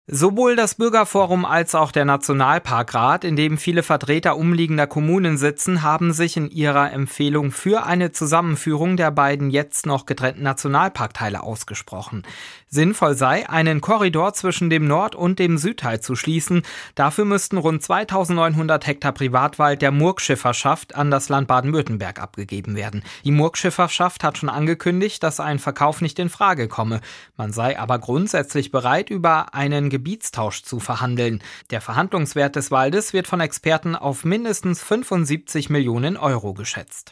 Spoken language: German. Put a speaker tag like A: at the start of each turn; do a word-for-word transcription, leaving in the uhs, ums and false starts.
A: Sowohl das Bürgerforum als auch der Nationalparkrat, in dem viele Vertreter umliegender Kommunen sitzen, haben sich in ihrer Empfehlung für eine Zusammenführung der beiden jetzt noch getrennten Nationalparkteile ausgesprochen. Sinnvoll sei, einen Korridor zwischen dem Nord- und dem Südteil zu schließen. Dafür müssten rund zweitausendneunhundert Hektar Privatwald der Murgschifferschaft an das Land Baden-Württemberg abgegeben werden. Die Murgschifferschaft hat schon angekündigt, dass ein Verkauf nicht in Frage komme. Man sei aber grundsätzlich bereit, über einen Gebietstausch zu verhandeln. Der Verhandlungswert des Waldes wird von Experten auf mindestens fünfundsiebzig Millionen Euro geschätzt.